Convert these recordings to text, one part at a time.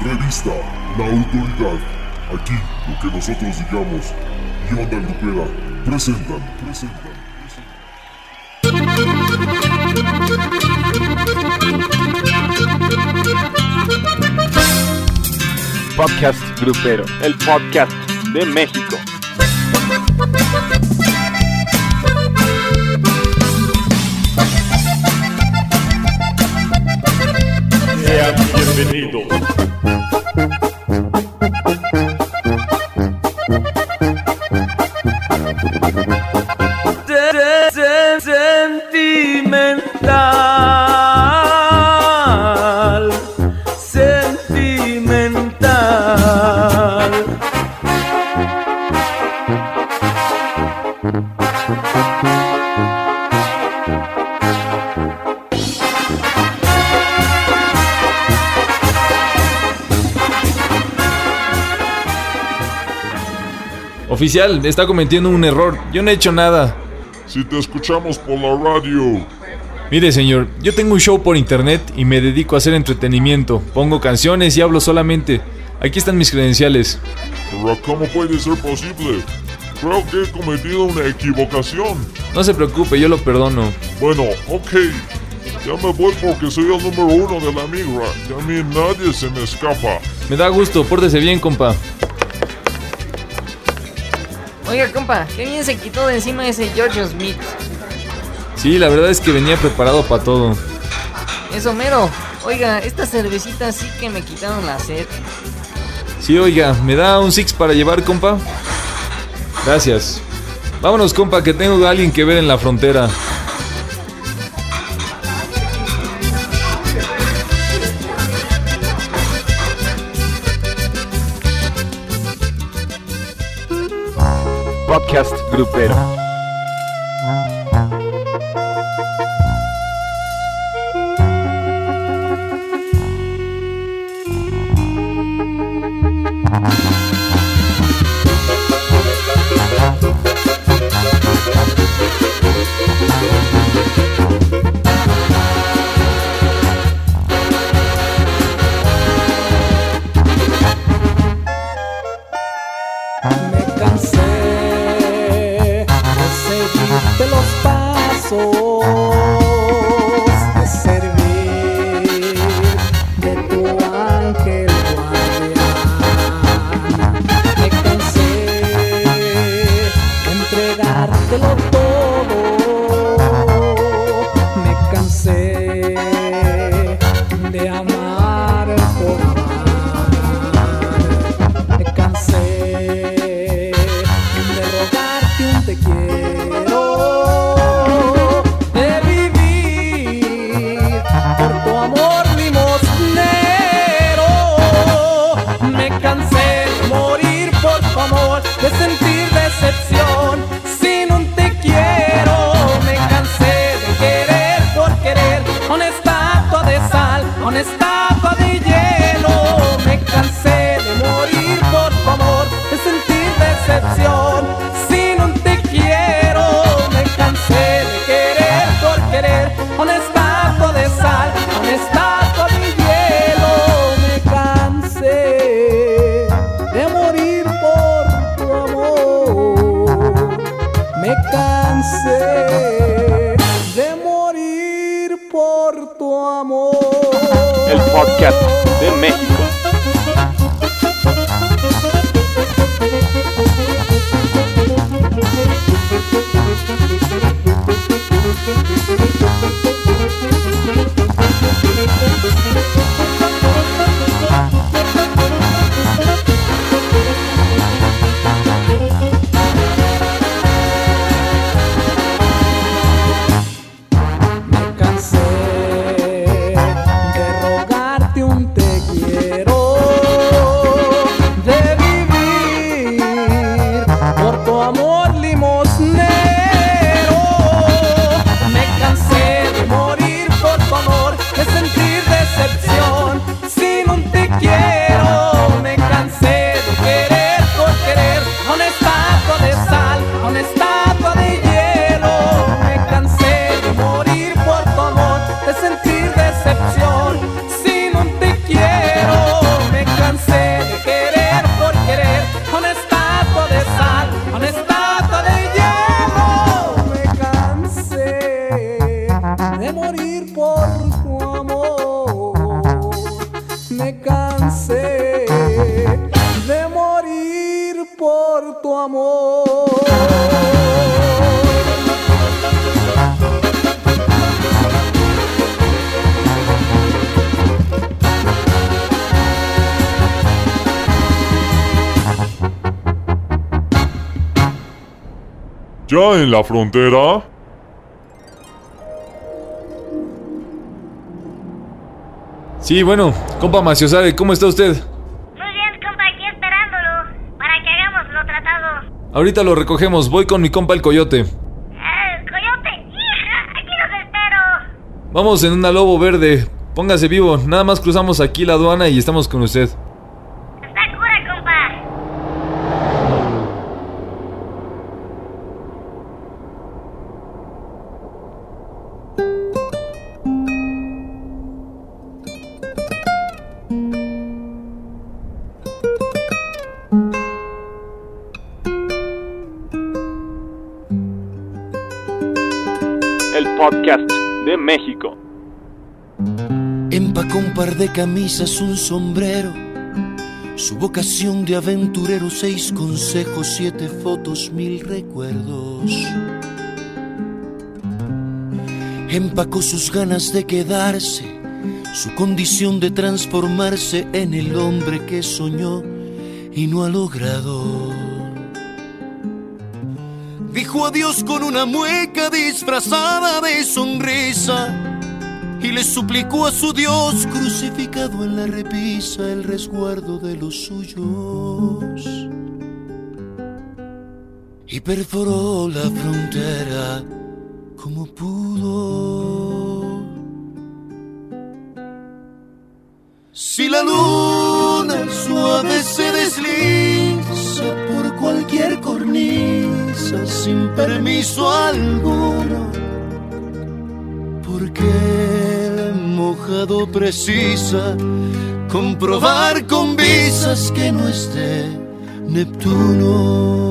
Revista La Autoridad. Aquí lo que nosotros digamos y Onda Grupera presentan. Podcast Grupero, el podcast de México. Sean bienvenidos. Sentimental. Oficial, está cometiendo un error. Yo no he hecho nada. Si te escuchamos por la radio. Mire, señor, yo tengo un show por internet y me dedico a hacer entretenimiento. Pongo canciones y hablo solamente. Aquí están mis credenciales. Pero ¿cómo puede ser posible? Creo que he cometido una equivocación. No se preocupe, yo lo perdono. Bueno, ok. Ya me voy porque soy el número 1 de la migra. Y a mí nadie se me escapa. Me da gusto, pórtese bien, compa. Oiga, compa, qué bien se quitó de encima ese George Smith. Sí, la verdad es que venía preparado para todo. Eso mero. Oiga, estas cervecitas sí que me quitaron la sed. Sí, oiga, ¿me da un six para llevar, compa? Gracias. Vámonos, compa, que tengo a alguien que ver en la frontera. Podcast Grupero. Me cansé de seguirte los pasos, de servir de tu ángel guardián. Me cansé de entregártelo todo. Me cansé de amar por amar. Me cansé de rogarte un te quiero, de vivir por tu amor limosnero. Me cansé de morir por tu amor, de sentir decepción sin un te quiero. Me cansé de querer por querer, una estatua de sal, una estatua de hielo. Me cansé de morir por tu amor, de sentir decepción sin un te quiero. Me cansé de querer por querer, una estatua de sal, una estatua de hielo. Me cansé de morir por tu amor. Me cansé de morir por tu amor. El podcast de México. Me cansé de rogarte un te quiero, amor. ¿Ya en la frontera? Sí, bueno, compa Maciosare, ¿cómo está usted? Muy bien, compa, aquí esperándolo para que hagamos lo tratado. Ahorita lo recogemos, voy con mi compa el Coyote. Coyote, hija, aquí los espero. Vamos en una Lobo Verde, póngase vivo, nada más cruzamos aquí la aduana y estamos con usted. Está cura, compa. El podcast de México. Empacó un par de camisas, un sombrero, su vocación de aventurero, 6 consejos, 7 fotos, 1000 recuerdos. Empacó sus ganas de quedarse, su condición de transformarse en el hombre que soñó y no ha logrado. Dijo adiós con una mueca disfrazada de sonrisa y le suplicó a su Dios crucificado en la repisa el resguardo de los suyos. Y perforó la frontera como pudo. Si la luna suave se desliza por cualquier cornisa sin permiso alguno, porque el mojado precisa comprobar con visas que no es de Neptuno.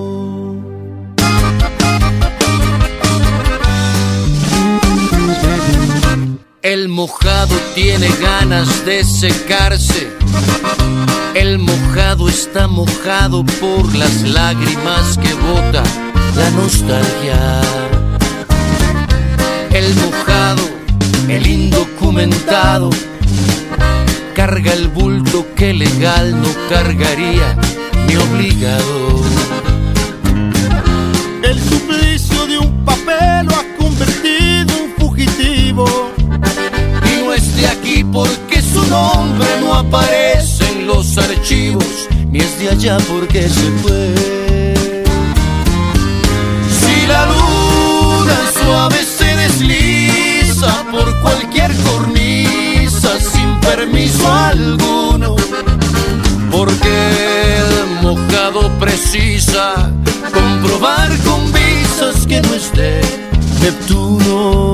El mojado tiene ganas de secarse. El mojado está mojado por las lágrimas que bota la nostalgia. El mojado, el indocumentado, carga el bulto que legal no cargaría ni obligado. El suplicio de un papel lo ha convertido en fugitivo. Y no es de aquí porque su nombre no aparece en los archivos, ni es de allá porque se fue. Si la luna suave se desliza por cualquier cornisa sin permiso alguno, porque el mojado precisa comprobar con visas que no es de Neptuno.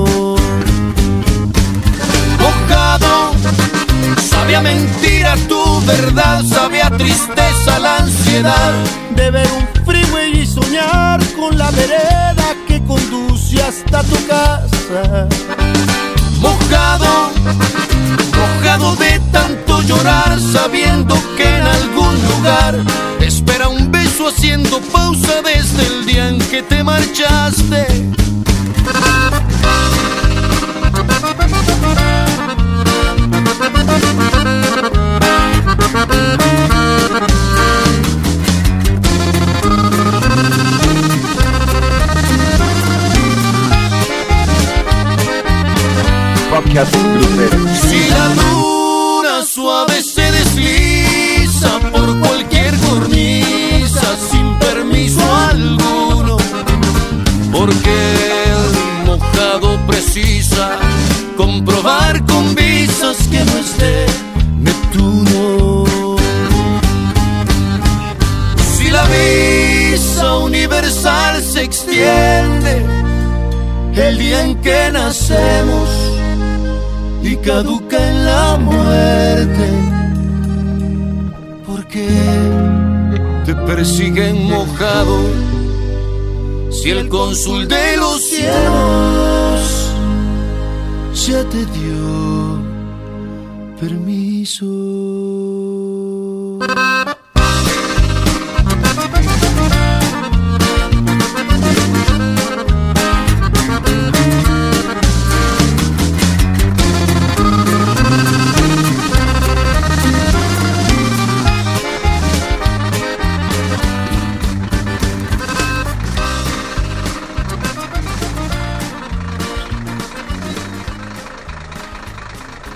Mojado, sabe a mentira tu verdad, sabe a tristeza la ansiedad de ver un freeway y soñar con la vereda que conduce hasta tu casa. Mojado, mojado de tanto llorar, sabiendo que en algún lugar te espera un beso haciendo pausa desde el día en que te marchaste. Podcast grupero. Si la luna suave se desliza por cualquier cornisa sin permiso alguno, porque el mojado precisa comprobar con visas que no es de Neptuno. Si la visa universal se extiende el día en que nacemos y caduca en la muerte, porque te persiguen mojado si el cónsul de los cielos ya te dio permiso.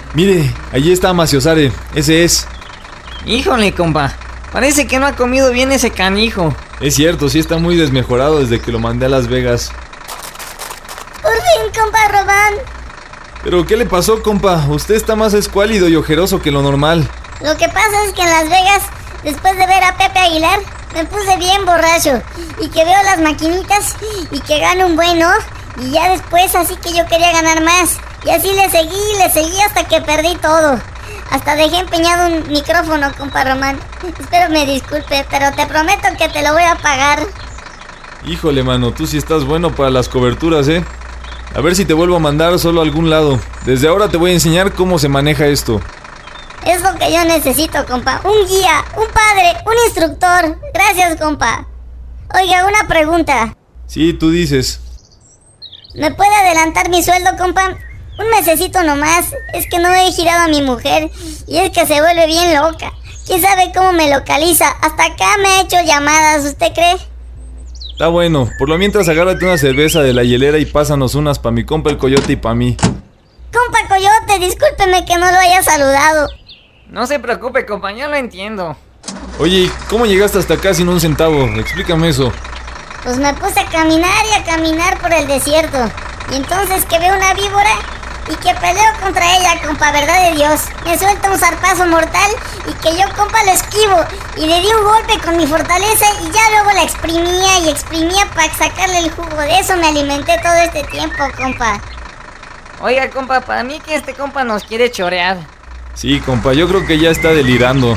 Mire, allí está Maciosare, ese es. Híjole, compa. Parece que no ha comido bien ese canijo. Es cierto, sí está muy desmejorado desde que lo mandé a Las Vegas. Por fin, compa Román. ¿Pero qué le pasó, compa? Usted está más escuálido y ojeroso que lo normal. Lo que pasa es que en Las Vegas, después de ver a Pepe Aguilar, me puse bien borracho. Y que veo las maquinitas y que gano un buen, ¿no? Y ya después así que yo quería ganar más. Y así le seguí hasta que perdí todo. Hasta dejé empeñado un micrófono, compa Román. Espero me disculpe, pero te prometo que te lo voy a pagar. Híjole, mano, tú sí estás bueno para las coberturas, ¿eh? A ver si te vuelvo a mandar solo a algún lado. Desde ahora te voy a enseñar cómo se maneja esto. Es lo que yo necesito, compa. Un guía, un padre, un instructor. Gracias, compa. Oiga, una pregunta. Sí, tú dices. ¿Me puede adelantar mi sueldo, compa? Un mesecito nomás. Es que no he girado a mi mujer y es que se vuelve bien loca. ¿Quién sabe cómo me localiza? Hasta acá me ha hecho llamadas, ¿usted cree? Está bueno, por lo mientras agárrate una cerveza de la hielera y pásanos unas pa' mi compa el Coyote y pa' mí. Compa Coyote, discúlpeme que no lo haya saludado. No se preocupe, compa, yo lo entiendo. Oye, ¿cómo llegaste hasta acá sin un centavo? Explícame eso. Pues me puse a caminar por el desierto. Y entonces que veo una víbora y que peleo contra ella, compa, verdad de Dios. Me suelta un zarpazo mortal y que yo, compa, lo esquivo. Y le di un golpe con mi fortaleza y ya luego la exprimía para sacarle el jugo. De eso me alimenté todo este tiempo, compa. Oiga, compa, para mí que este compa nos quiere chorear. Sí, compa, yo creo que ya está delirando.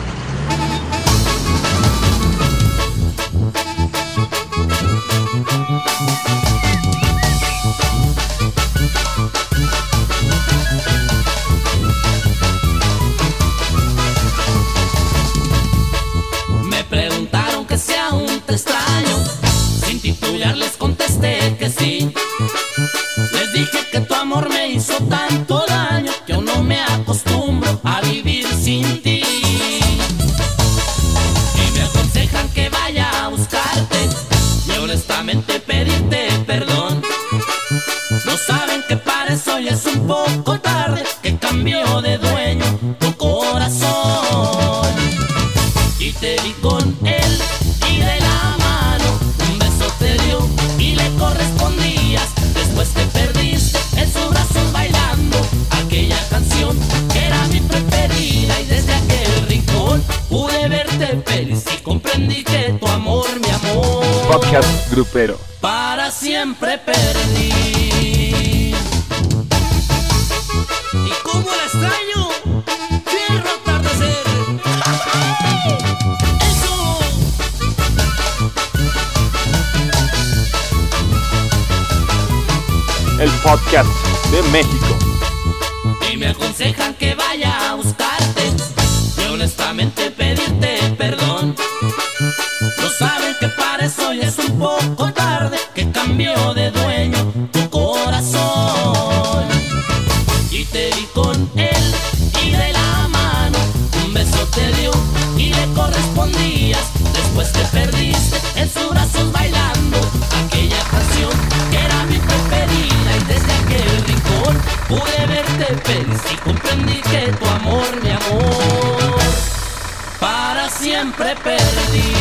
Me preguntaron que si aún te extraño. Sin titubear les contesté que sí. Les dije que tu amor me hizo tanto daño que aún no me acostumbro a vivir sin ti. Y me aconsejan que vaya a buscarte y honestamente pedirte perdón. No saben que para eso ya es un poco tarde, que cambió de dueño tu corazón. Y te vi con él y de la mano un beso te dio y le correspondías. Después te perdiste en sus brazos bailando aquella canción que era mi preferida. Y desde aquel rincón pude verte feliz y comprendí que tu amor, mi amor, Podcast grupero. para siempre perdí. ¿Y cómo la extraño? Fierro atardecer. ¡Eso! El podcast de México. Y me aconsejan que vaya a buscarte y honestamente pedirte perdón. No saben que para eso ya es un poco tarde, que cambió de dueño tu corazón. Y te vi con él y de la mano un beso te dio y le correspondías. Después te perdiste en sus brazos bailando aquella canción que era mi preferida. Y desde aquel rincón pude verte feliz y comprendí que tu amor, mi amor, para siempre perdí.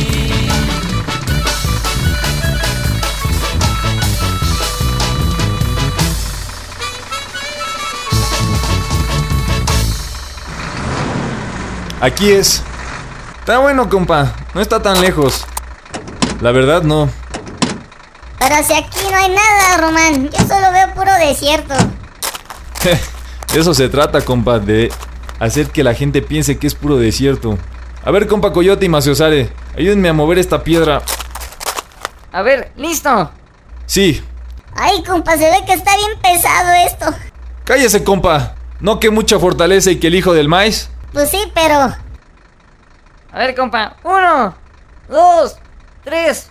Aquí es. Está bueno, compa. No está tan lejos. La verdad, no. Pero si aquí no hay nada, Román. Yo solo veo puro desierto. De eso se trata, compa. De hacer que la gente piense que es puro desierto. A ver, compa Coyote y Maciosare, ayúdenme a mover esta piedra. A ver, listo. Sí. Ay, compa, se ve que está bien pesado esto. Cállese, compa. No que mucha fortaleza y que el hijo del maíz. Pues sí, pero... A ver, compa. 1, 2, 3.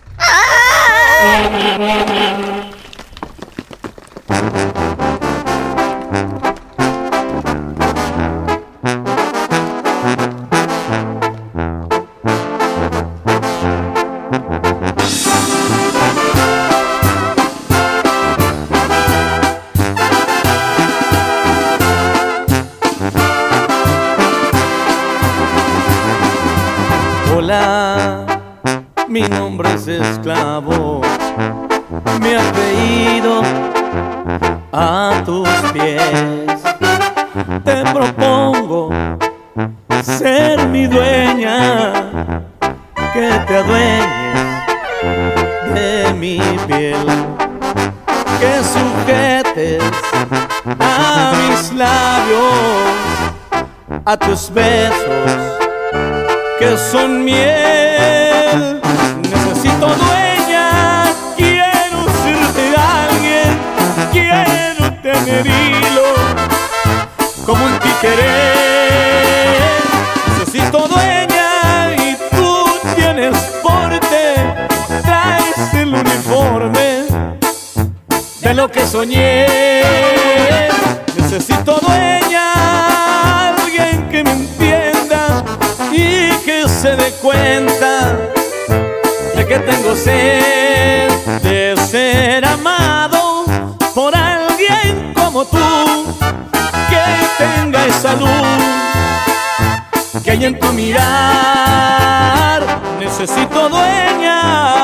hombres esclavos. Me has veído a tus pies. Te propongo ser mi dueña, que te adueñes de mi piel, que sujetes a mis labios, a tus besos que son miel. Necesito dueña, quiero ser de alguien, quiero tener hilo como un títere. Necesito dueña y tú tienes porte, traes el uniforme de lo que soñé. Necesito dueña, alguien que me entienda y que se dé cuenta de que tengo sed de ser amado por alguien como tú, que tenga esa luz que hay en tu mirar. Necesito dueña.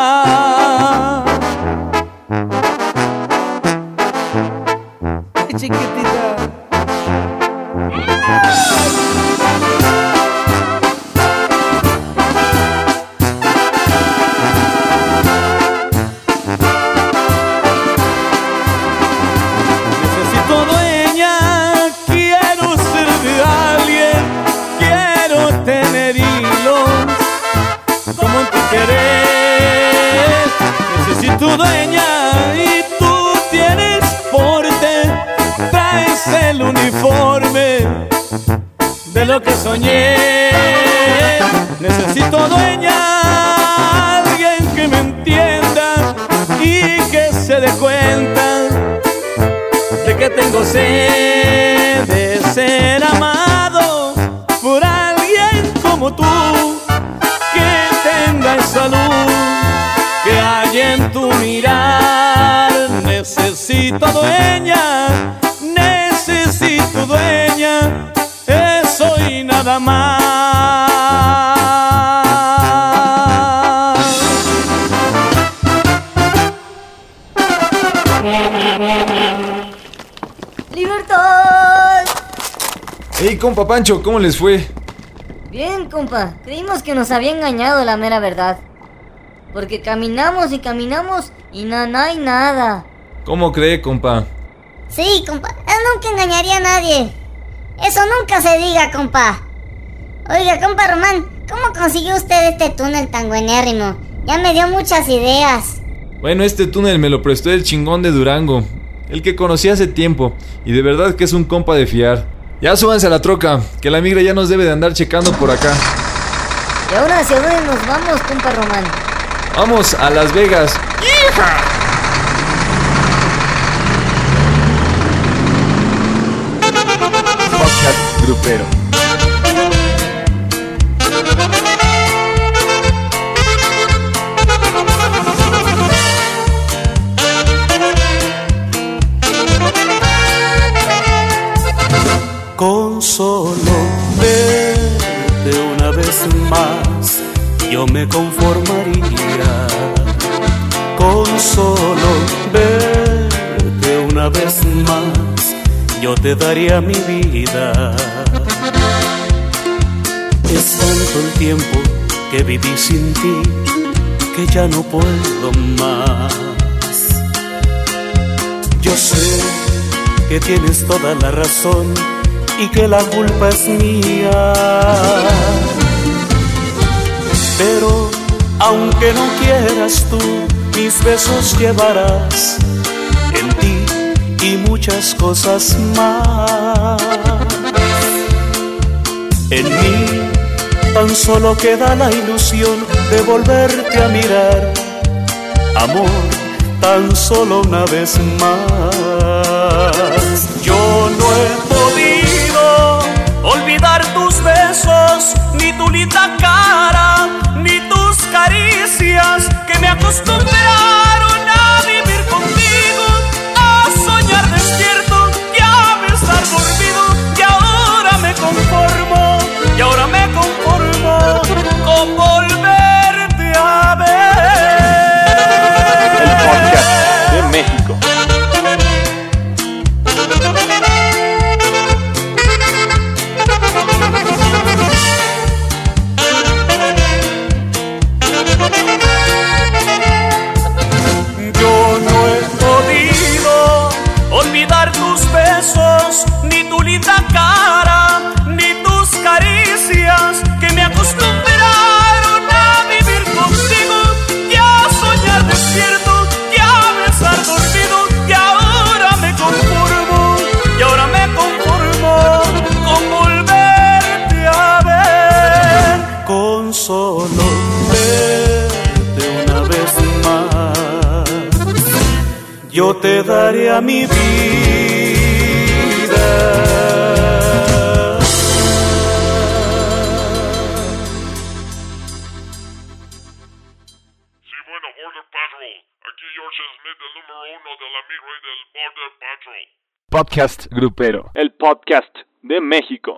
Chiquitita. Necesito dueña, quiero ser de alguien, quiero tener hilos como en tu querer. Necesito dueña y tú tienes porte, traes el uniforme de lo que soñé. Necesito dueña, alguien que me entienda y que se dé cuenta de que tengo sed de ser amado por alguien como tú, que tenga esa luz que hay en tu mirar. Necesito dueña, necesito dueña, eso y nada más. ¡Libertad! Hey, compa Pancho, ¿cómo les fue? Bien, compa, creímos que nos había engañado la mera verdad, porque caminamos y caminamos y no hay nada. ¿Cómo cree, compa? Sí, compa, él nunca engañaría a nadie. Eso nunca se diga, compa. Oiga, compa Román, ¿cómo consiguió usted este túnel tan buenérrimo? Ya me dio muchas ideas. Bueno, este túnel me lo prestó el chingón de Durango, el que conocí hace tiempo, y de verdad que es un compa de fiar. Ya súbanse a la troca, que la migra ya nos debe de andar checando por acá. ¿Y ahora hacia dónde nos vamos, compa Román? Vamos a Las Vegas. ¡Hija! Podcast grupero. Con solo verte una vez más yo me conformaría. Con solo verte una vez más yo te daría mi vida. Es tanto el tiempo que viví sin ti que ya no puedo más. Yo sé que tienes toda la razón y que la culpa es mía, pero aunque no quieras tú, mis besos llevarás en ti y muchas cosas más. En mí tan solo queda la ilusión de volverte a mirar, amor, tan solo una vez más. Yo no he podido olvidar tus besos, ni tu linda cara, ni tus caricias que me acostumbraron a vivir contigo, a soñar despierto y a besar dormido. Y ahora me conformo, y ahora me conformo con volverte a ver. darle a mi vida. Sí, bueno, Border Patrol. Aquí George Smith, el número 1 de la migra del Border Patrol. Podcast grupero. El podcast de México.